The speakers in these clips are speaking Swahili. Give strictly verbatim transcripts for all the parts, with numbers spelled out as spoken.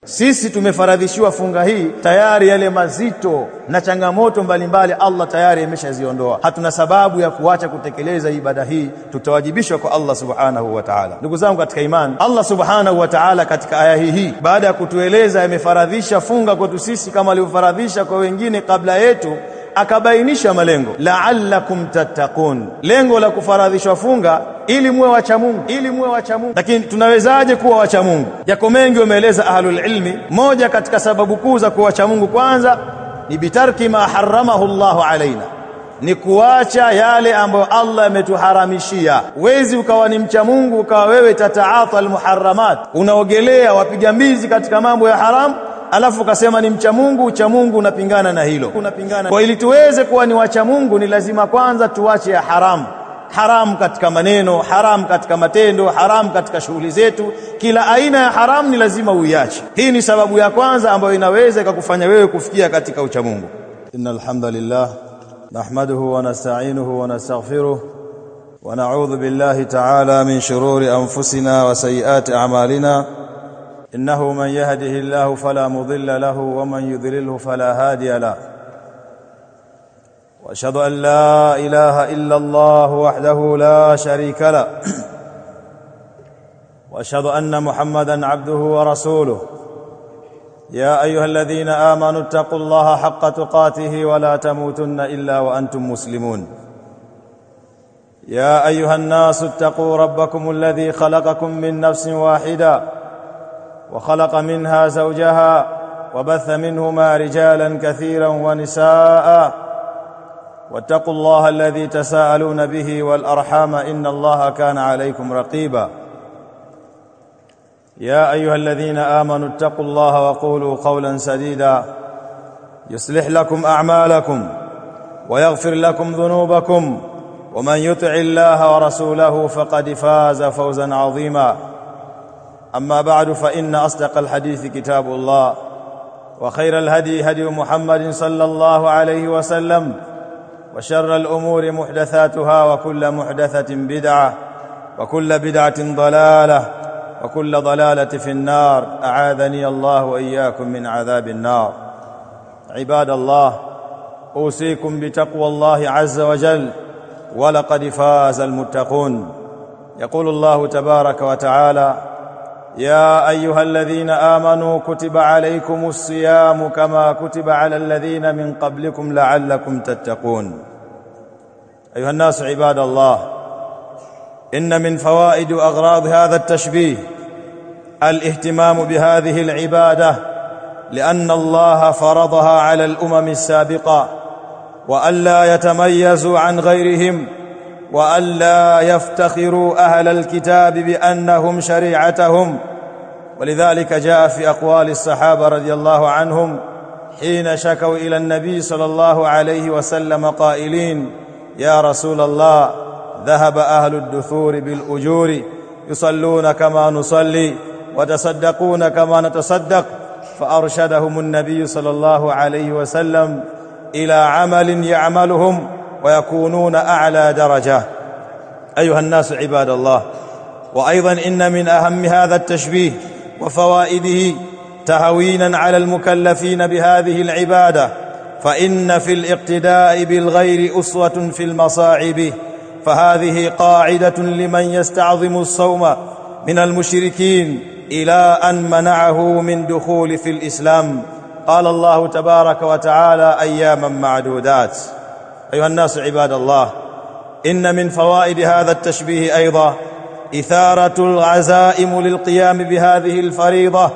Sisi tumefaradhishiwa funga hii tayari, yale mazito na changamoto mbalimbali Allah tayari ameshaziondoa. Hatuna sababu ya kuacha kutekeleza ibada hii, tutawajibishwa kwa Allah subhanahu wa ta'ala. Ndugu zangu katika imani, Allah subhanahu wa ta'ala katika aya hii baada ya kutueleza amefaradhisha funga kwetu sisi kama alivyofaradhisha kwa wengine kabla yetu, akabainisha malengo, la'allakum tattaqun. Lengo la kufaradhishwa funga ili muwe wacha Mungu, ili muwe wacha Mungu. Lakini tunawezaje kuwa wacha Mungu? Yako mengi wameeleza ahlul ilmi. Moja katika sababu kuu za kuwa wacha Mungu kwanza ni bitarki ma haramahu Allahu alaina, ni kuacha yale ambayo Allah ametuharamishia. Wezi ukawa ni mcha Mungu ukawa wewe tataata almuharramat, unaogelea wapiga mbizi katika mambo ya haramu, alafu ukasema ni mcha Mungu. Ucha Mungu unapingana na hilo, unapingana. Kwa ili tuweze kuwa ni wacha Mungu ni lazima kwanza tuache ya haramu. Haramu katika maneno, haramu katika matendo, haramu katika shughuli zetu. Kila aina ya haramu ni lazima uiache. Hii ni sababu ya kwanza ambayo inaweza ikakufanya wewe kufikia katika ucha Mungu. Innal hamdalillah nahmaduhu wa nasta'inuhu wa nastaghfiruh wa na'udhu billahi ta'ala min shururi anfusina wa sayyiati a'malina. إنه من يهده الله فلا مضل له ومن يضلله فلا هادي له. وأشهد أن لا إله إلا الله وحده لا شريك له. وأشهد أن محمدًا عبده ورسوله. يا أيها الذين آمنوا اتقوا الله حق تقاته ولا تموتن إلا وأنتم مسلمون. يا أيها الناس اتقوا ربكم الذي خلقكم من نفس واحدة وخلق منها زوجها وبث منهما رجالا كثيرا ونساء واتقوا الله الذي تساءلون به والأرحام إن الله كان عليكم رقيبا. يا أيها الذين آمنوا اتقوا الله وقولوا قولا سديدا يصلح لكم أعمالكم ويغفر لكم ذنوبكم ومن يطع الله ورسوله فقد فاز فوزا عظيما. أما بعد فإن أصدق الحديث كتاب الله وخير الهدي هدي محمد صلى الله عليه وسلم وشر الأمور محدثاتها وكل محدثة بدعة وكل بدعة ضلالة وكل ضلالة في النار. أعاذني الله وإياكم من عذاب النار. عباد الله، أوصيكم بتقوى الله عز وجل ولقد فاز المتقون. يقول الله تبارك وتعالى: يا أيها الذين آمنوا كتب عليكم الصيام كما كتب على الذين من قبلكم لعلكم تتقون. أيها الناس عباد الله، إن من فوائد وأغراض هذا التشبيه الاهتمام بهذه العبادة، لأن الله فرضها على الأمم السابقة وألا يتميزوا عن غيرهم وألا يفتخروا أهل الكتاب بأنهم شريعتهم. ولذلك جاء في أقوال الصحابة رضي الله عنهم حين شكوا إلى النبي صلى الله عليه وسلم قائلين: يا رسول الله، ذهب أهل الدثور بالأجور يصلون كما نصلي وتصدقون كما نتصدق. فأرشدهم النبي صلى الله عليه وسلم إلى عمل يعملهم ويكونون أعلى درجة. أيها الناس عباد الله، وأيضا إن من أهم هذا التشبيه وفوائده تهوينا على المكلفين بهذه العبادة، فإن في الاقتداء بالغير أسوة في المصاعب. فهذه قاعدة لمن يستعظم الصوم من المشركين إلى أن منعه من دخول في الإسلام. قال الله تبارك وتعالى: أياما معدودات. أيها الناس عباد الله، إن من فوائد هذا التشبيه أيضا إثارة العزائم للقيام بهذه الفريضة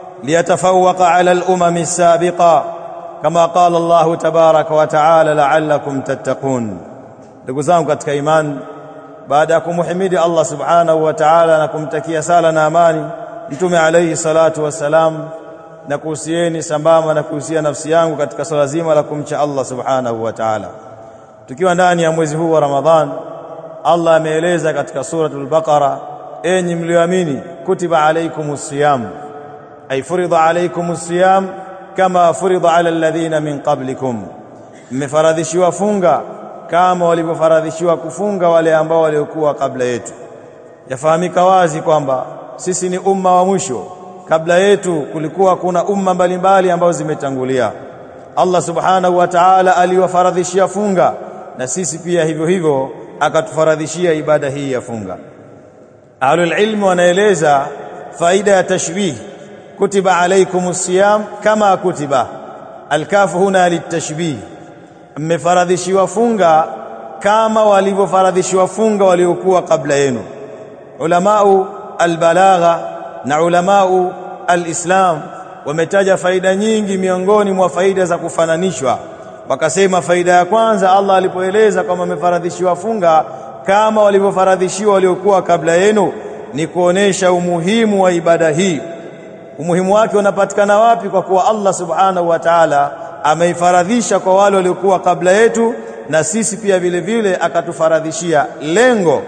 ليتفوق على الأمم السابقة، كما قال الله تبارك وتعالى: لعلكم تتقون. ndugu zangu katika imani, baada ya kumhimidi Allah subhanahu wa ta'ala na kumtakia sala na amani Mtume alayhi salatu wassalam, na kuhusieni sambamba na kuhusia nafsi yangu katika swala zima la kumcha Allah subhanahu wa ta'ala. Tukiwa ndani ya mwezi huu wa Ramadhan, Allah ameeleza katika suratul Baqara: enyi mlioamini, kutiba alaykumus siyam, ay furida alaykumus siyam kama furida ala alladhina min qablikum, mmefaradhishiwa funga kama walivyofaradhishiwa kufunga wale ambao waliokuwa kabla yetu. Yafahamika wazi kwamba sisi ni umma wa mwisho kabla yetu kulikuwa kuna umma mbalimbali ambao zimetangulia. Allah subhanahu wa ta'ala aliwafaradhishia funga, na sisi pia hivyo hivyo akatufaradhishia ibada hii ya funga. Ahlul ilm wanaeleza faida ya tashbih, kutiba alaykumus siyam kama kutiba. Alkafu huna litashbih, mmefaradhishiwa funga kama walivyofaradhishiwa funga waliokuwa kabla yenu. Ulamau albalagha na ulamau alislam wametaja faida nyingi miongoni mwa faida za kufananishwa. Wakasema faida ya kwanza, Allah alipoeleza kama amefaradhishiwa funga kama walivyofaradhishiwa waliokuwa kabla yenu, ni kuonesha umuhimu wa ibada hii. Umuhimu wake unapatikana wapi? Kwa kuwa Allah subhanahu wa ta'ala ameifaradhisha kwa wale waliokuwa kabla yetu, na sisi pia vile vile akatufaradhishia. Lengo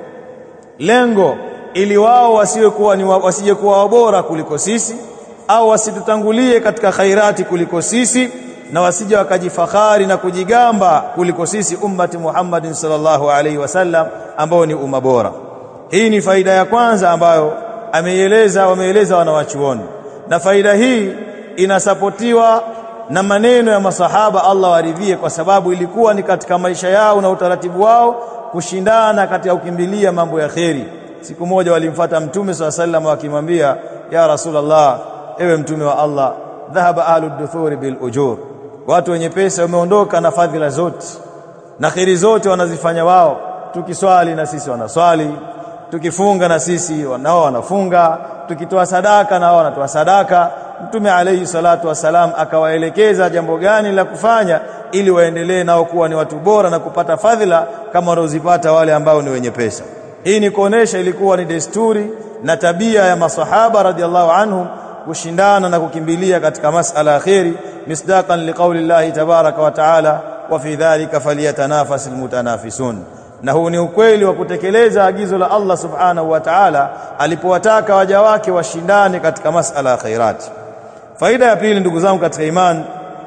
lengo ili wao wasiwe kuwa ni wasije kuwa bora kuliko sisi, au wasitutangulie katika khairati kuliko sisi, na wasije wakajifakhari na kujigamba kuliko sisi ummati Muhammadin sallallahu alaihi wasallam ambao ni umma bora. Hii ni faida ya kwanza ambayo ameieleza wameeleza wanawachuoni, na faida hii inasapotiwa na maneno ya masahaba, Allah waridhie, kwa sababu ilikuwa ni katika maisha yao na utaratibu wao kushindana katika kukimbilia mambo ya kheri. Siku moja walimfuata Mtume sallallahu alaihi wasallam wakimwambia, ya Rasulullah, ewe Mtume wa Allah, dhahaba ahlud duthuri bil ujur, watu wenye pesa wameondoka na fadhila zote na kheri zote wanazifanya wao. Tukiswali na sisi wanaswali, tukifunga na sisi wanao wanafunga, tukitoa sadaka na wao wanatoa sadaka. Mtume alayhi salatu wasalam akawaelekeza jambo gani la kufanya ili waendelee nao kuwa ni watu bora na kupata fadhila kama wanazipata wale ambao ni wenye pesa. Hii ni kuonesha ilikuwa ni desturi na tabia ya masahaba radhiallahu anhum kushindana na kukimbilia katika masala ya khairi, misdaqan liqauli llahi tabaraka wa taala, wa fi dhalika falyatanafasil mutanafisun. Na huu ni ukweli wa kutekeleza agizo la Allah subhanahu wa ta'ala alipowataka waja wake washindane katika masala ya khairati. Faida ya pili, ndugu zangu katika imani,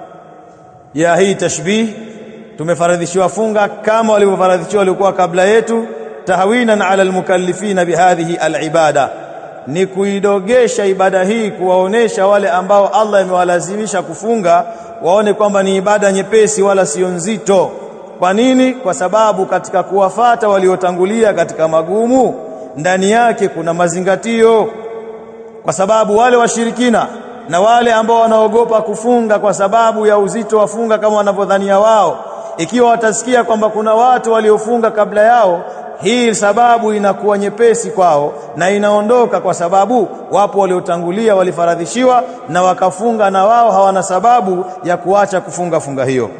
ya hii tashbih, tumefaradhishiwa funga kama walivyofaradhishiwa waliokuwa kabla yetu, tahwinan ala almukallifina bihadhihi alibada, ni kuidogesha ibada hii, kuwaonesha wale ambao Allah amewalazimisha kufunga waone kwamba ni ibada nyepesi wala sio nzito. Kwa nini? Kwa sababu katika kuwafata waliotangulia katika magumu ndani yake kuna mazingatio. Kwa sababu wale washirikina na wale ambao wanaogopa kufunga kwa sababu ya uzito wa funga kama wanavyodhania wao, ikiwa watasikia kwamba kuna watu waliofunga kabla yao, hii sababu inakuwa nyepesi kwao na inaondoka, kwa sababu wapo waliotangulia walifaradhishiwa na wakafunga, na wao hawana sababu ya kuacha kufunga funga hiyo.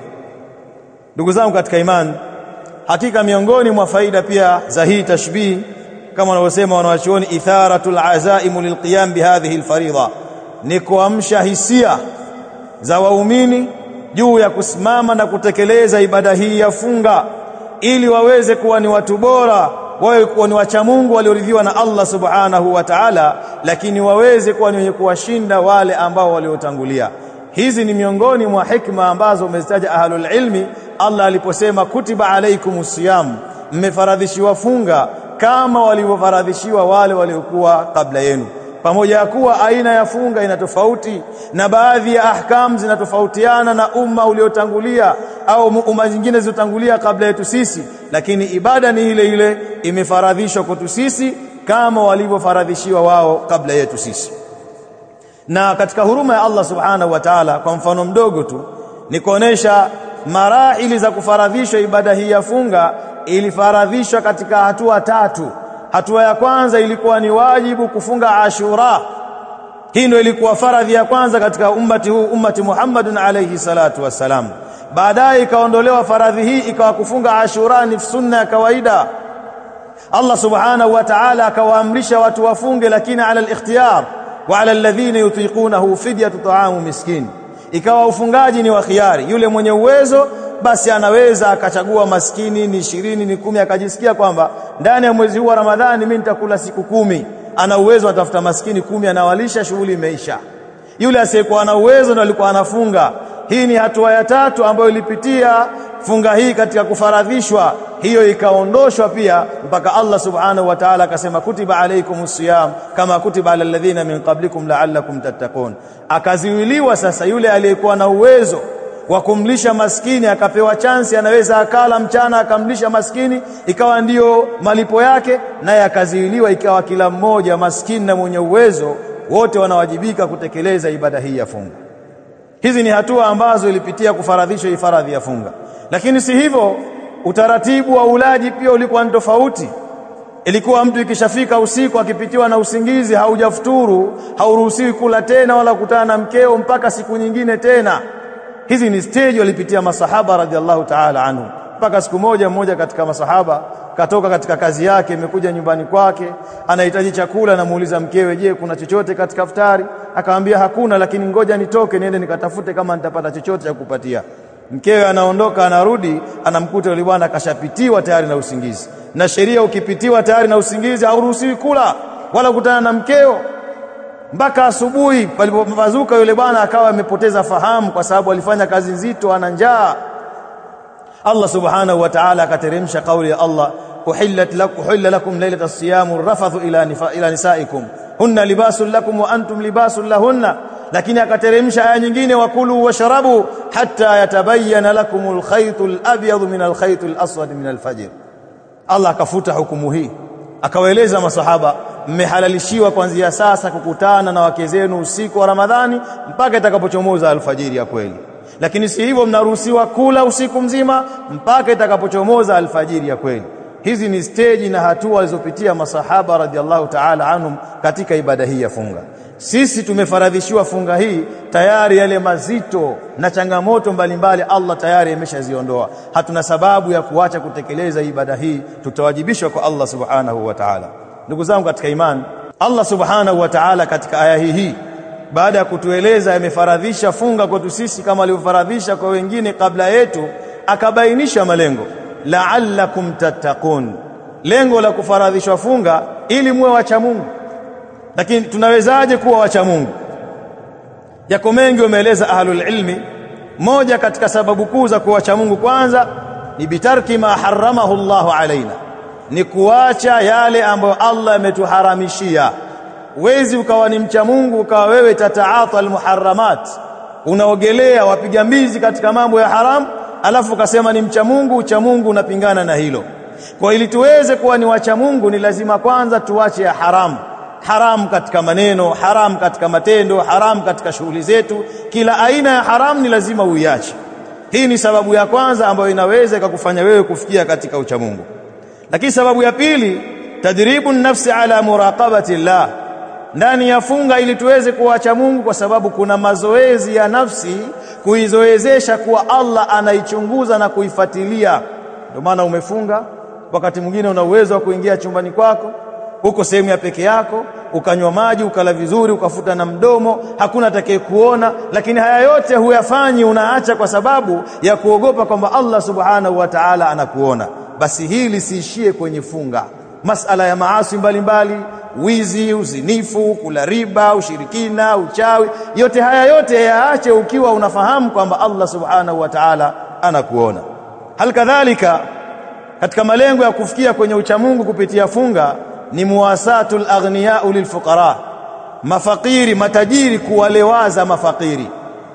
Ndugu zangu katika imani, hakika miongoni mwa faida pia za hii tashbih, kama wanavyosema wanawachuoni, itharatul azaim lilqiyam bihadhihi alfaridha, ni kuamsha hisia za waumini juu ya kusimama na kutekeleza ibada hii ya funga, ili waweze kuwa ni watu bora, wawe kuwa ni wacha Mungu walioridhiwa na Allah subhanahu wa ta'ala, lakini waweze kuwa ni wenye kuwashinda wale ambao waliotangulia. Hizi ni miongoni mwa hikma ambazo umezitaja ahlul ilmi Allah aliposema kutiba alaykumus siyam, mmefaradhishiwa funga kama walivyofaradhishiwa wale waliokuwa kabla yenu. Pamoja ya kuwa aina ya funga ina tofauti na baadhi ya ahkam zinatofautiana na umma uliotangulia au umma zingine zilizotangulia kabla yetu sisi, lakini ibada ni ile ile, imefaradhishwa kwetu sisi kama walivyofaradhishiwa wao kabla yetu sisi. Na katika huruma ya Allah subhanahu wa ta'ala, kwa mfano mdogo tu, ni kuonesha marahili za kufaradhishwa ibada hii ya funga. Ilifaradhishwa katika hatua tatu. Hatua ya kwanza ilikuwa ni wajibu kufunga Ashura. Hii ndio ilikuwa faradhi ya kwanza katika ummati huu, ummati Muhammadun alayhi salatu wassalam. Baadaye ikaondolewa faradhi hii, ikawa kufunga Ashura ni sunna ya kawaida. Allah subhanahu wa ta'ala akawaamrisha watu wafunge, lakini ala al-ikhtiyar wa ala alladhina yutiqunahu fidyatu ta'amu miskin. Ikawa ufungaji ni wa khiari, yule mwenye uwezo basi anaweza akachagua maskini ni ishirini ni kumi, akajisikia kwamba ndani ya mwezi huu wa Ramadhani mimi nitakula siku kumi, ana uwezo atafuta maskini kumi anawalisha, shughuli imeisha. Yule asiyekuwa na uwezo ndo alikuwa anafunga. Hii ni hatua ya tatu ambayo ilipitia funga hii katika kufaradhishwa hiyo ikaondoshwa pia, mpaka Allah subhanahu wa ta'ala akasema kutiba alaykumus siyam kama kutiba alal ladhina min qablikum la'allakum tattaqun. Akaziwiliwa sasa yule aliyekuwa na uwezo wa kumlisha maskini, akapewa chance, anaweza akala mchana akamlisha maskini, ikawa ndiyo malipo yake, naye akaziwiliwa, ikawa kila mmoja maskini na mwenye uwezo wote wanawajibika kutekeleza ibada hii ya funga. Hizi ni hatua ambazo ilipitia kufaradhishwa faradhi ya funga. Lakini si hivyo, utaratibu wa ulaji pia ulikuwa ni tofauti. Ilikuwa mtu ikishafika usiku akipitiwa na usingizi haujafuturu, hauruhusiwi kula tena wala kutana na mkeo mpaka siku nyingine tena. Hizi ni stage walipitia masahaba radhiallahu ta'ala anhu. Mpaka siku moja mmoja katika masahaba katoka katika kazi yake, imekuja nyumbani kwake, anahitaji chakula, na muuliza mkewe, je, kuna chochote katika iftari? Akamwambia hakuna, lakini ngoja nitoke niende nikatafute kama nitapata chochote cha kupatia. Mkewe anaondoka, anarudi, anamkuta yule bwana akashapitiwa tayari na usingizi. Na sheria ukipitiwa tayari na usingizi hauruhusiwi kula wala kutana na mkeo mpaka asubuhi. Palipopazuka yule bwana akawa amepoteza fahamu kwa sababu alifanya kazi nzito, ana njaa. Allah subhanahu wa ta'ala akateremsha kauli ya Allah, uhillat lakum uhilla lakum laylatas siyam rafathu ila ila nisaikum hunna libasul lakum wa antum libasul lahunna. Lakini akateremsha aya nyingine, wakulu washrabu hatta yatabayyana lakumul khaytul abyad min al khaytil aswad min al fajr. Allah akafuta hukumu hii, akawaeleza masahaba, mmehalalishiwa kuanzia sasa kukutana na wake zenu usiku wa Ramadhani mpaka itakapochomoza alfajiri ya kweli. Lakini si hivyo, mnaruhusiwa kula usiku mzima mpaka itakapochomoza alfajiri ya kweli. Hizi ni stage na hatua walizopitia masahaba radhiallahu ta'ala anhum katika ibada hii ya funga. Sisi tumefaradhishiwa funga hii tayari, yale mazito na changamoto mbalimbali Allah tayari ameshaziondoa. Hatuna sababu ya kuacha kutekeleza ibada hii, tutawajibishwa kwa Allah subhanahu wa ta'ala. Ndugu zangu katika imani, Allah subhanahu wa ta'ala katika aya hii hii, baada ya kutueleza yamefaradhisha funga kwetu sisi kama alivyofaradhisha kwa wengine kabla yetu, akabainisha malengo, la'allakum tattaqun. Lengo la kufaradhishwa funga ili muwe wacha Mungu. Lakini tunawezaje kuwa wacha Mungu? Yako mengi wameeleza ahlul ilmi. Moja katika sababu kuu za kuwa wacha Mungu kwanza ni bitarki ma haramahu Allahu alaina, ni kuacha yale ambayo Allah ametuharamishia. Wezi ukawa ni mcha Mungu ukawa wewe tataata almuharramat, unaogelea wapiga mbizi katika mambo ya haramu, alafu ukasema ni mcha Mungu. Ucha Mungu unapingana na hilo. Kwa ili tuweze kuwa ni wacha Mungu ni lazima kwanza tuache ya haramu. Haramu katika maneno, haramu katika matendo, haramu katika shughuli zetu. Kila aina ya haramu ni lazima uiache. Hii ni sababu ya kwanza ambayo inaweza kukufanya wewe kufikia katika ucha Mungu. Lakini sababu ya pili, tadribu nafsi ala muraqabati Allah. Ndani ya funga ili tuweze kuacha Mungu, kwa sababu kuna mazoezi ya nafsi kuizoezesha kuwa Allah anaichunguza na kuifuatilia. Ndio maana umefunga, wakati mwingine una uwezo wa kuingia chumbani kwako, uko sehemu ya peke yako, ukanywa maji, ukala vizuri, ukafuta na mdomo, hakuna atakaye kuona. Lakini haya yote huyafanyi, unaacha kwa sababu ya kuogopa kwamba Allah subhanahu wa ta'ala anakuona. Basi hili siishie kwenye funga. Masala ya maasi mbalimbali, wizi, uzinifu, kula riba, ushirikina, uchawi, yote haya yote yaache ukiwa unafahamu kwamba Allah subhanahu wa ta'ala anakuona. Hal kadhalika katika malengo ya kufikia kwenye uchamungu kupitia funga ni muwasatul aghniya lilfuqara, mafakiri, matajiri kuwalewaza mafakiri.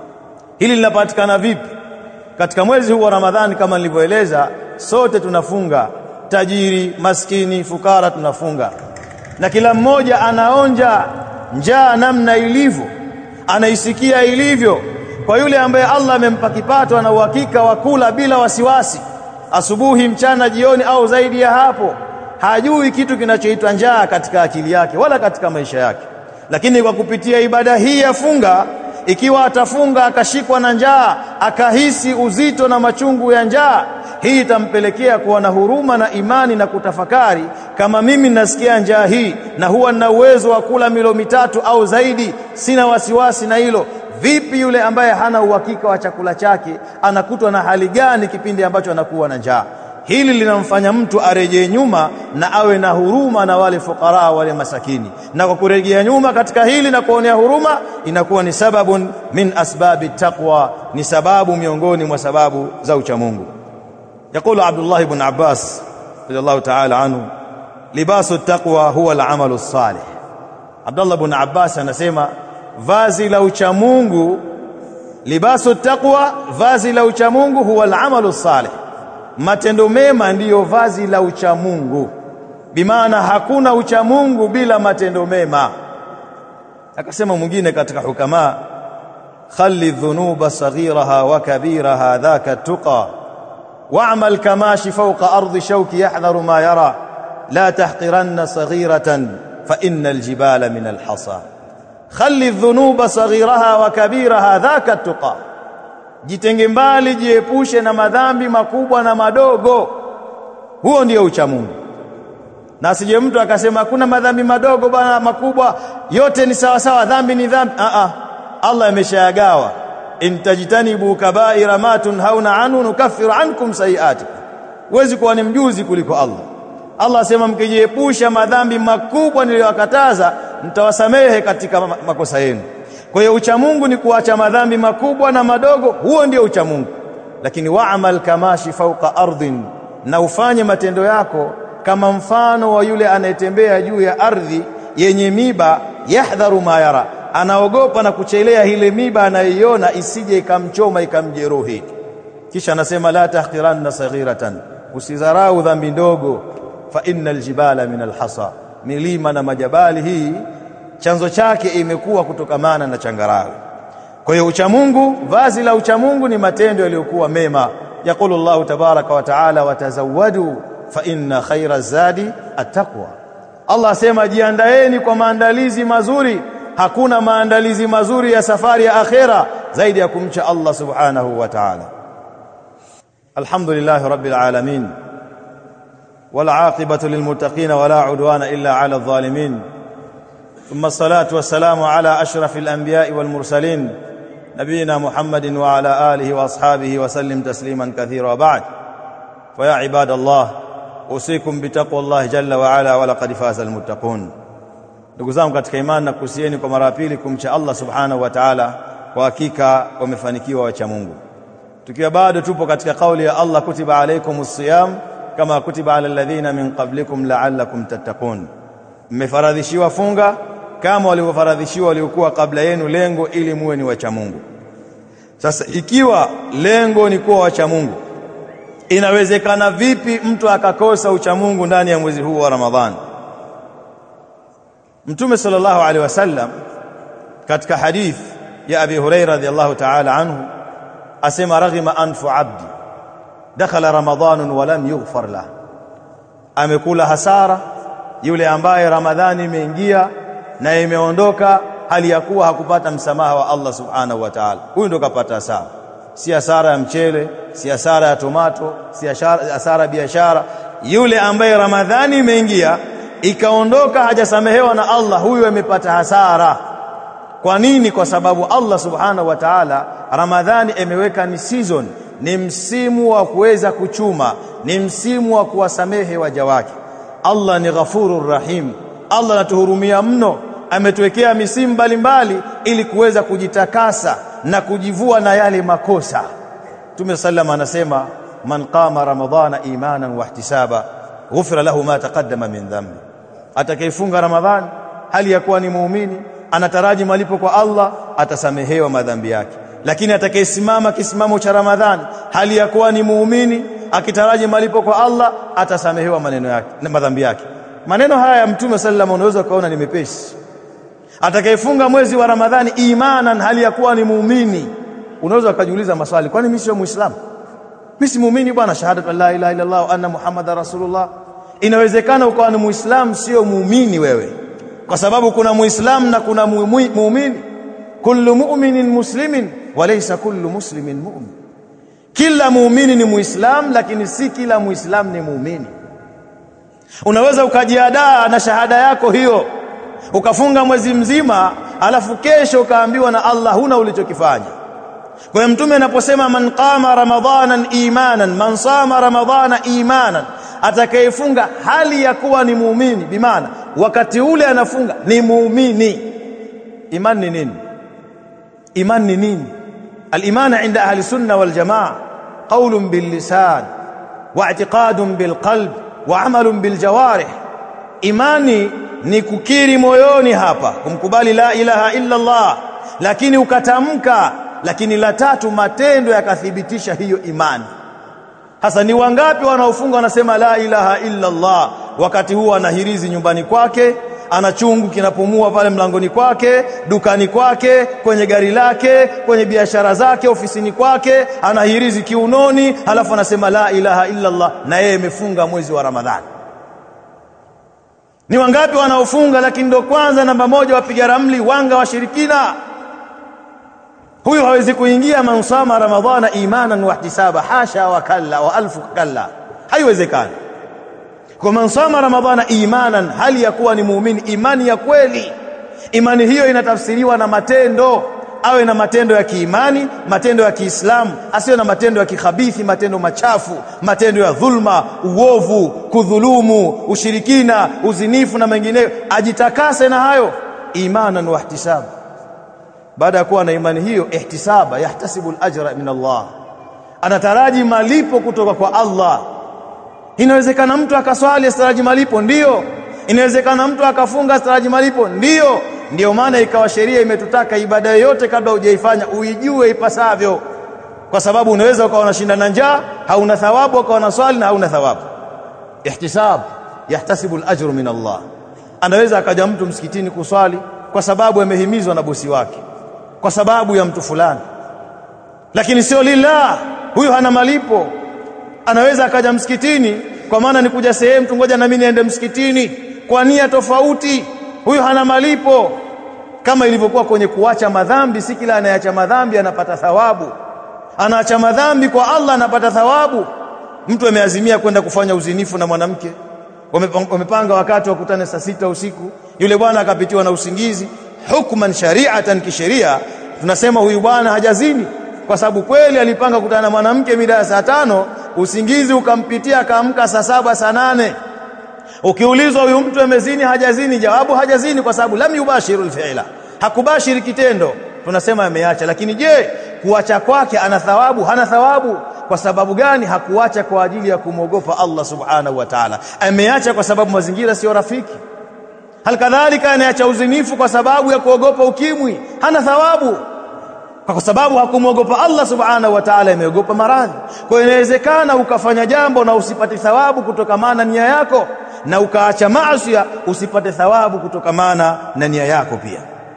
Hili linapatikana vipi? Katika mwezi huu wa Ramadhani kama nilivyoeleza, sote tunafunga, tajiri, maskini, fukara tunafunga. Na kila mmoja anaonja njaa namna ilivyo, anaisikia ilivyo. Kwa yule ambaye Allah amempa kipato na uhakika wa kula bila wasiwasi, asubuhi, mchana, jioni au zaidi ya hapo, hajui kitu kinachoitwa njaa katika akili yake wala katika maisha yake. Lakini kwa kupitia ibada hii ya funga, ikiwa atafunga akashikwa na njaa, akahisi uzito na machungu ya njaa, hii itampelekea kuwa na huruma na imani na kutafakari, kama mimi nasikia njaa hii na huwa na uwezo wa kula milo mitatu au zaidi, sina wasiwasi na hilo, vipi yule ambaye hana uhakika wa chakula chake, anakutwa na hali gani kipindi ambacho anakuwa na njaa? Hili linamfanya mtu arejee nyuma na awe na huruma na wale fukara, wale masakini. Na kwa kurejea nyuma katika hili na kuonea huruma, inakuwa ni sababun min asbabi taqwa, ni sababu miongoni mwa sababu za uchamungu. يقول عبد الله بن عباس رضي الله تعالى عنه لباس التقوى هو العمل الصالح. عبد الله بن عباس anasema vazi la ucha Mungu, libasu taqwa, vazi la ucha Mungu huwa al-amalu salih, matendo mema ndiyo vazi la ucha Mungu. Bimaana hakuna ucha Mungu bila matendo mema. Akasema mwingine katika hukama, khalli dhunuba saghiraha wa kabiraha dhaka tuqa wa'mal kamashi fawqa ardi shawki yahdharu ma yara la tahqiranna saghiratan fa innal jibala min al-hasa. Khalli dhunuba saghiraha wa kabiraha dhaka tuqa, jitenge mbali, jiepushe na madhambi makubwa na madogo, huo ndio ucha Mungu. Na asije mtu akasema kuna madhambi madogo bana, makubwa yote ni sawa sawa, dhambi ni dhambi. a a Allah ameshayagawa, intajtanibu kaba'ira ma tunhauna anhu nukaffiru ankum sayi'atikum. Huwezi kuwa ni mjuzi kuliko Allah. Allah asema mkijiepusha madhambi makubwa niliyowakataza mtawasamehe katika makosa yenu. Kwa hiyo ucha Mungu ni kuacha madhambi makubwa na madogo, huo ndio ucha Mungu. Lakini wa'mal kamashi fawqa ardhin, na ufanye matendo yako kama mfano wa yule anayetembea juu ya ardhi yenye miba, yahdharu ma yara, anaogopa na kuchelea ile miba anayoiona isije ikamchoma ikamjeruhi. Kisha anasema la tahqiranna saghiratan, usidharau dhambi ndogo, fa innal jibala min alhasa, milima na majabali hii chanzo chake imekuwa kutokamana na changarawe. Kwa hiyo ucha Mungu, vazi la ucha Mungu ni matendo yaliyokuwa mema. Yaqulu Allah tabaraka wa taala watazawwadu fa inna khayra zadi at-taqwa. Allah asema jiandaeni kwa maandalizi mazuri, hakuna maandalizi mazuri ya safari ya akhera zaidi ya kumcha Allah subhanahu wa ta'ala. Alhamdulillahi rabbil alamin wal aqibatu lil muttaqin wala udwana illa ala adh-dhalimin. ثم الصلاة والسلام على أشرف الأنبياء والمرسلين نبينا محمد وعلى آله وأصحابه وسلم تسليما كثيرا. وبعد، فيا عباد الله أوصيكم بتقوى الله جل وعلا ولقد فاز المتقون. ndugu zangu katika imani, na kusieni kwa mara pili kumcha Allah subhanahu wa ta'ala, kwa hakika wamefanikiwa wacha Mungu. Tukiwa bado tupo katika kauli ya Allah, kutiba alaykumus siyam kama kutiba alal ladhina min qablikum la'allakum tattaqun, mmefaradhishiwa funga kama walivyofaradhishiwa waliokuwa kabla yenu, lengo ili muwe ni wacha Mungu. Sasa ikiwa lengo ni kuwa wacha Mungu, inawezekana vipi mtu akakosa ucha Mungu ndani ya mwezi huu wa Ramadhani? Mtume sallallahu alaihi wasallam katika hadith ya Abi Hurairah radhiyallahu ta'ala anhu asema, raghima anfu abdi dakhala Ramadhan wa lam yughfar lahu, amekula hasara yule ambaye Ramadhani imeingia na imeondoka hali ya kuwa hakupata msamaha wa Allah subhanahu wa ta'ala. Huyu ndo kapata hasara, si hasara ya mchele, si hasara ya tomato, si hasara biashara. Yule ambaye Ramadhani imeingia ikaondoka hajasamehewa na Allah, huyu amepata hasara. Kwa nini? Kwa sababu Allah subhanahu wa ta'ala Ramadhani imeweka ni season, ni msimu wa kuweza kuchuma, ni msimu wa kuwasamehe waja wake. Allah ni Ghafurur Rahim, Allah anatuhurumia mno, ametuwekea misimu mbalimbali ili kuweza kujitakasa na kujivua na yale makosa. Mtume sallama anasema, man qama ramadhana imanan wa ihtisaba ghufira lahu ma taqaddama min dhanbi, atakayefunga Ramadhani hali ya kuwa ni muumini anataraji malipo kwa Allah, atasamehewa madhambi yake. Lakini atakayesimama kisimamo cha Ramadhani hali ya kuwa ni muumini akitaraji malipo kwa Allah, atasamehewa maneno yake na madhambi yake. Maneno haya ya Mtume sallama unaweza kuona ni mepesi. Atakayefunga mwezi wa Ramadhani imanan hali ya kuwa ni muumini, unaweza kujiuliza maswali, kwani mimi sio Muislamu? Mimi si muumini bwana, shahadatu la ilaha illa Allah wa anna Muhammadar Rasulullah. Inawezekana ukawa ni Muislamu sio muumini wewe, kwa sababu kuna Muislamu na kuna muumini. Kullu mu'minin muslimin wa laysa kullu muslimin mu'min, kila muumini ni Muislamu lakini si kila Muislamu ni muumini. Unaweza ukajiadaa na shahada yako hiyo ukafunga mwezi mzima, alafu kesho ukaambiwa na Allah huna ulichokifanya. Kwa hiyo Mtume anaposema man qama ramadhanan imanan, man sama ramadhana imanan, atakayefunga hali ya kuwa ni muumini, bimaana wakati ule anafunga ni muumini. Imani ni nini? Imani ni nini? Al-iman inda ahli sunna wal jamaa qawlun bil lisan wa i'tiqadun bilqalb wa 'amalun biljawarih. Imani ni kukiri moyoni hapa kumkubali la ilaha illa Allah, lakini ukatamka, lakini la tatu matendo yakathibitisha hiyo imani. Hasa ni wangapi wanaofunga wanasema la ilaha illa Allah, wakati huo anahirizi nyumbani kwake, ana chungu kinapumua pale mlangoni kwake, dukani kwake, kwenye gari lake, kwenye biashara zake, ofisini kwake, anahirizi kiunoni, halafu anasema la ilaha illa Allah, na yeye amefunga mwezi wa Ramadhani. Ni wangapi wanaofunga lakini ndo kwanza namba moja wapiga ramli, wanga washirikina? Huyu hawezi kuingia man sama Ramadhana imanan wa ihtisaba, hasha wa kalla wa alfu kalla, haiwezekani. Kwa man sama Ramadhana imanan, hali ya kuwa ni muumini, imani ya kweli. Imani hiyo inatafsiriwa na matendo, awe na matendo ya kiimani, matendo ya Kiislamu, asiwe na matendo ya kikhabithi, matendo machafu, matendo ya dhulma, uovu, kudhulumu, ushirikina, uzinifu na mengineyo. Ajitakase na hayo, imanan wa ihtisaba. Baada ya kuwa na imani hiyo, ihtisaba, yahtasibu al-ajra min Allah, anataraji malipo kutoka kwa Allah. Inawezekana mtu akaswali astaraji malipo, ndio. Inawezekana mtu akafunga astaraji malipo, ndio. Ndio maana ikawa sheria imetutaka ibada yote kabla hujaifanya uijue ipasavyo, kwa sababu unaweza ukawa unashinda na njaa, hauna thawabu, ukawa unaswali na hauna thawabu. Ihtisab, yahtasibu al-ajru min Allah. Anaweza akaja mtu msikitini kuswali kwa sababu amehimizwa na bosi wake, kwa sababu ya mtu fulani, lakini sio lillah, huyu hana malipo. Anaweza akaja msikitini kwa maana ni kuja sehemu tu, ngoja na mimi niende msikitini, kwa nia tofauti, huyu hana malipo. Kama ilivyokuwa kwenye kuacha madhambi, si kila anayeacha madhambi anapata thawabu. Anaacha madhambi kwa Allah anapata thawabu. Mtu ameazimia kwenda kufanya uzinifu na mwanamke, wamepanga wakati wakutane saa sita usiku, yule bwana akapitiwa na usingizi, hukman shari'atan, kisheria tunasema huyu bwana hajazini, kwa sababu kweli alipanga kukutana na mwanamke mida ya saa tano, usingizi ukampitia akaamka saa saba saa nane. Ukiulizwa huyu mtu amezini hajazini, jawabu hajazini kwa sababu lam yubashiru al-fi'la, hakubashiri kitendo, tunasema ameacha. Lakini je, kuacha kwake ana thawabu? Hana thawabu. Kwa sababu gani? Hakuacha kwa ajili ya kumwogopa Allah subhanahu wa ta'ala, ameacha kwa sababu mazingira sio rafiki. Halikadhalika anaacha uzinifu kwa sababu ya kuogopa ukimwi, hana thawabu, kwa sababu hakumwogopa Allah subhanahu wa ta'ala, ameogopa maradhi. Kwa hiyo inawezekana ukafanya jambo na usipate thawabu kutokamana na nia yako, na ukaacha maasi usipate thawabu kutokamana na nia yako pia.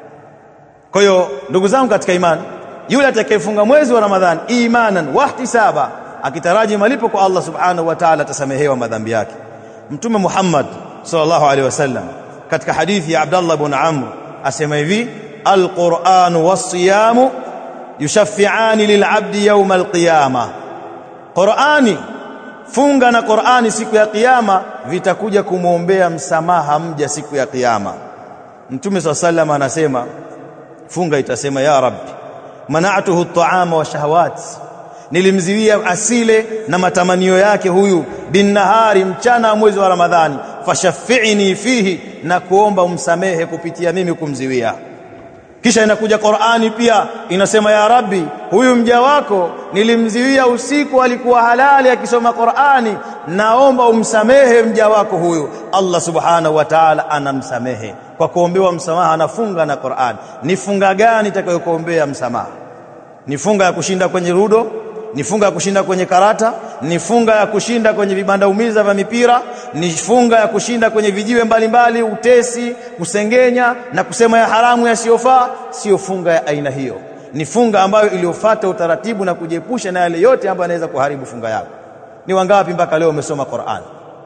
Kwa hiyo ndugu zangu katika imani, yule atakayefunga mwezi wa Ramadhani imanan wa ihtisaba, akitaraji malipo kwa Allah subhanahu wa ta'ala, atasamehewa madhambi yake. Mtume Muhammad sallallahu alaihi wasallam katika hadithi ya Abdullah ibn Amr asema hivi: al-Qur'an was-siyam yushaffi'ani lil-'abdi yawm al-qiyamah. Qur'ani, funga na Qur'ani siku ya kiyama vitakuja kumuombea msamaha mja siku ya kiyama. Mtume sallallahu alaihi wasallam anasema, funga itasema ya Rabbi, mana'atuhu at-ta'ama wa shahawat, nilimziwia asile na matamanio yake huyu, bin nahari, mchana wa mwezi wa Ramadhani, fashaffi'ni fihi, na kuomba umsamehe kupitia mimi kumziwia. Kisha inakuja Qur'ani pia inasema, ya Rabbi, huyu mja wako nilimziwia usiku, alikuwa halali akisoma Qur'ani, naomba umsamehe mja wako huyu. Allah subhanahu wa ta'ala anamsamehe kwa kuombewa msamaha, anafunga na Qur'ani. Ni funga gani itakayokuombea msamaha? Ni funga ya kushinda kwenye rudo? Ni funga ya kushinda kwenye karata? Ni funga ya kushinda kwenye vibanda umiza vya mipira? Ni funga ya kushinda kwenye vijiwe mbalimbali, utesi, kusengenya na kusema ya haramu yasiyofaa? Sio funga ya aina hiyo. Ni funga ambayo iliyofuata utaratibu na kujiepusha na yale yote ambayo yanaweza kuharibu funga yako. Ni wangapi mpaka leo umesoma Qur'an?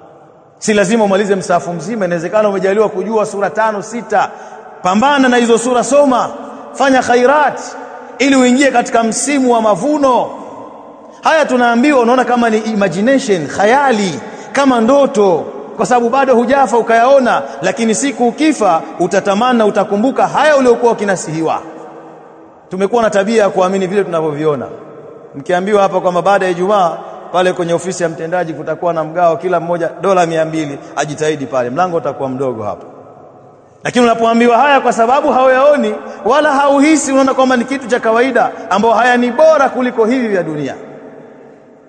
Si lazima umalize msahafu mzima, inawezekana umejaliwa kujua sura tano sita. Pambana na hizo sura, soma, fanya khairat ili uingie katika msimu wa mavuno. Haya tunaambiwa, unaona kama ni imagination, khayali, kama ndoto, kwa sababu bado hujafa ukayaona, lakini siku ukifa utatamani na utakumbuka haya uliokuwa ukinasihiwa. Tumekuwa na tabia ya kuamini vile tunavyoviona. Mkiambiwa hapa kwamba baada ya Ijumaa pale kwenye ofisi ya mtendaji kutakuwa na mgao, kila mmoja dola mia mbili, ajitahidi pale, mlango utakuwa mdogo hapa. Lakini unapoambiwa haya, kwa sababu hauyaoni wala hauhisi, unaona kwamba ni kitu cha kawaida, ambao haya ni bora kuliko hivi vya dunia.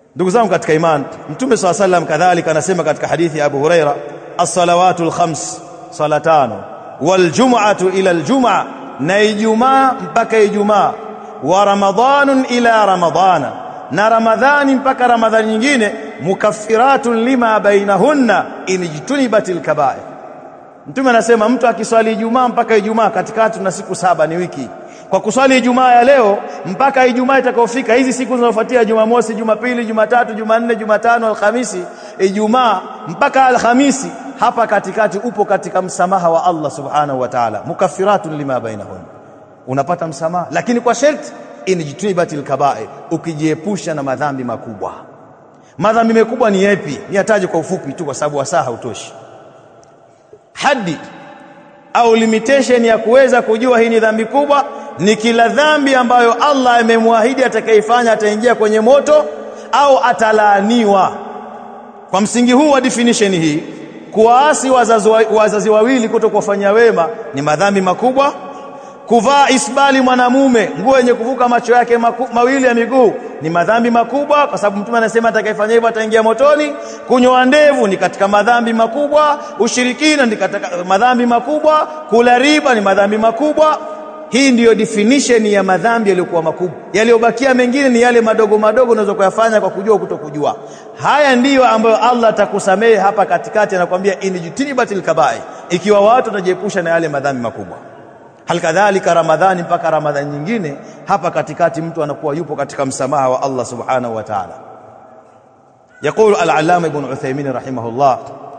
Ndugu zangu katika imani, Mtume swalla sallam kadhalika anasema katika hadithi ya Abu Huraira, as-salawatul khams, salatano, wal jum'atu ila al-jum'a, na Ijumaa mpaka Ijumaa, wa Ramadhanun ila Ramadhana, na Ramadhani mpaka Ramadhani nyingine, mukaffiratun lima bainahunna in ijtunibatil kaba'ir. Mtume anasema mtu akiswali Ijumaa mpaka Ijumaa, katikati tuna siku saba, ni wiki. Kwa kuswali Ijumaa ya leo mpaka Ijumaa itakayofika, hizi siku zinazofuatia, Jumamosi, Jumapili, Jumatatu, Jumanne, Jumatano, Alhamisi, Ijumaa mpaka Alhamisi, hapa katikati upo katika msamaha wa Allah subhanahu wa ta'ala, mukaffiratun lima bainahun, unapata msamaha, lakini kwa sharti injitunibatil kaba'ir, ukijiepusha na madhambi makubwa. Madhambi makubwa ni yapi? Niataje kwa ufupi tu kwa sababu wasaa hautoshi. Hadi au limitation ya kuweza kujua hii ni dhambi kubwa ni kila dhambi ambayo Allah amemwahidi atakayefanya ataingia kwenye moto au atalaaniwa. Kwa msingi huu wa definition hii, kuasi wazazi, wazazi wawili kutokufanya wema ni madhambi makubwa. Kuvaa isbali mwanamume, nguo yenye kuvuka macho yake maku, mawili ya miguu, ni madhambi makubwa, kwa sababu Mtume anasema atakayefanya hivyo ataingia motoni. Kunyoa ndevu ni katika madhambi makubwa. Ushirikina ni katika madhambi makubwa. Kula riba ni madhambi makubwa. Hii ndiyo definition ya madhambi yaliyokuwa makubwa. Yaliyobakia mengine ni yale madogo madogo unaweza kuyafanya kwa kujua kutokujua. Haya ndiyo ambayo Allah atakusamehe hapa katikati, anakuambia injitinibatil kaba'ir, ikiwa watu watajiepusha na yale madhambi makubwa. Halikadhalika Ramadhani mpaka Ramadhani nyingine, hapa katikati mtu anakuwa yupo katika msamaha wa Allah subhanahu wa ta'ala. Yaqulu al-allama ibn Uthaymeen rahimahullah,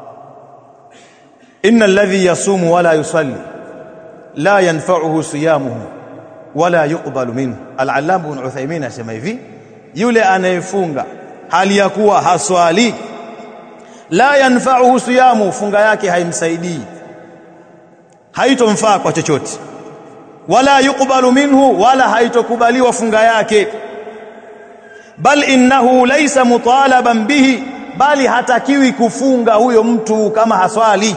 inna alladhi yasumu wala yusalli la yanfa'uhu siyamuhu wala yuqbalu minhu. Al-allama ibn Uthaymeen asema hivi, yule anayefunga hali ya kuwa haswali, la yanfa'uhu siyamu, funga yake haimsaidii, haitomfaa kwa chochote. Wala yuqbalu minhu, wala haitokubaliwa funga yake. Bal innahu laysa mutalaban bihi, bali hatakiwi kufunga huyo mtu kama haswali.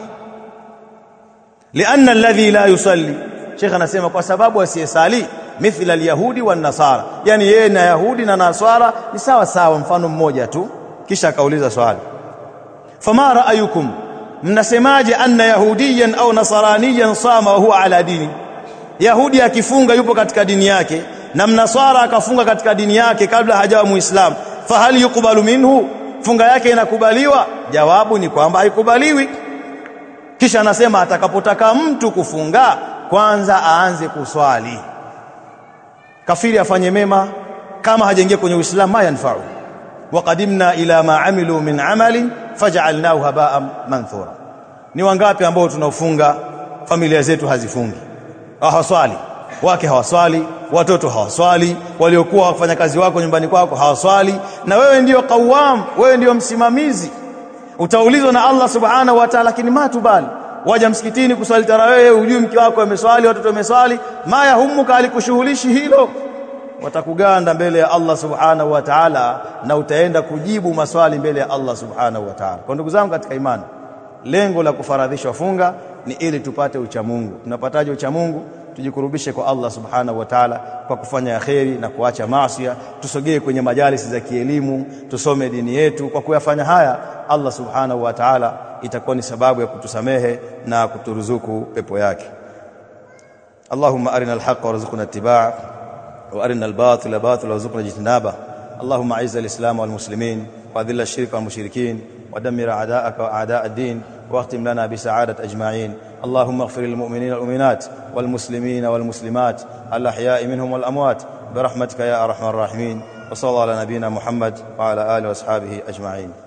Lianna alladhi la yusalli, Sheikh anasema kwa sababu asiyesali mithla alyahudi wan nasara, yani yeye na yahudi na nasara ni sawa sawa, mfano mmoja tu. Kisha akauliza swali, fama ra'ayukum, mnasemaje anna yahudiyan au nasaraniyan sama wa huwa ala dini? Yahudi akifunga yupo katika dini yake, na mnasara akafunga katika dini yake kabla hajawa muislam, fa hal yuqbalu minhu, funga yake inakubaliwa? Jawabu ni kwamba haikubaliwi. Kisha anasema atakapotaka mtu kufunga, kwanza aanze kuswali. Kafiri afanye mema, kama hajaingia kwenye Uislamu ma yanfa'u. Wa qadimna ila ma amilu min amalin faj'alnahu haba'an manthura. Ni wangapi ambao tunaofunga familia zetu hazifungi? Hawaswali, wake hawaswali, watoto hawaswali, waliokuwa wafanya kazi wako nyumbani kwako hawaswali, na wewe ndio qawam, wewe ndio msimamizi. Utaulizwa na Allah subhanahu wa ta'ala, lakini matubali, waja msikitini kuswali tarawih, ujui mke wako ameswali, watoto wameswali, ma yahumuka, alikushughulishi hilo. Watakuganda mbele ya Allah subhanahu wa ta'ala, na utaenda kujibu maswali mbele ya Allah subhanahu wa ta'ala. Kwa ndugu zangu katika imani, lengo la kufaradhishwa funga ni ili tupate ucha Mungu. Tunapataje ucha Mungu? Tujikurubishe kwa Allah subhanahu wa ta'ala kwa kufanya kheri na kuacha maasi. Tusogee kwenye majalisi za kielimu, tusome dini yetu. Kwa kuyafanya haya, Allah subhanahu wa ta'ala itakuwa ni sababu ya kutusamehe na kuturuzuku pepo yake. Allahumma arina al-haqqa warzuqna ittiba'a, wa arina al-batila batila warzuqna ijtinaba. Allahumma a'izz al-islam wal muslimin wa adhill ash-shirka wal mushrikeen wa dammir a'da'aka wa a'da' ad-din واختم لنا بسعادة أجمعين. اللهم اغفر للمؤمنين والمؤمنات والمسلمين والمسلمات الأحياء منهم والأموات برحمتك يا أرحم الراحمين. وصلى الله على نبينا محمد وعلى آله وأصحابه أجمعين.